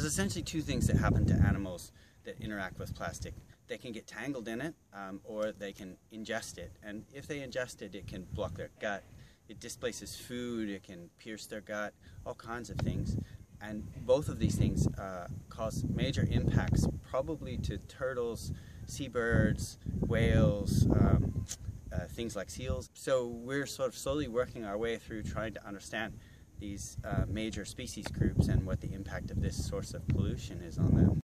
essentially two things that happen to animals that interact with plastic. They can get tangled in it, or they can ingest it. And if they ingest it, it can block their gut. It displaces food, it can pierce their gut, all kinds of things. And both of these things cause major impacts, probably to turtles, seabirds, whales, things like seals. So we're sort of slowly working our way through trying to understand these major species groups and what the impact of this source of pollution is on them.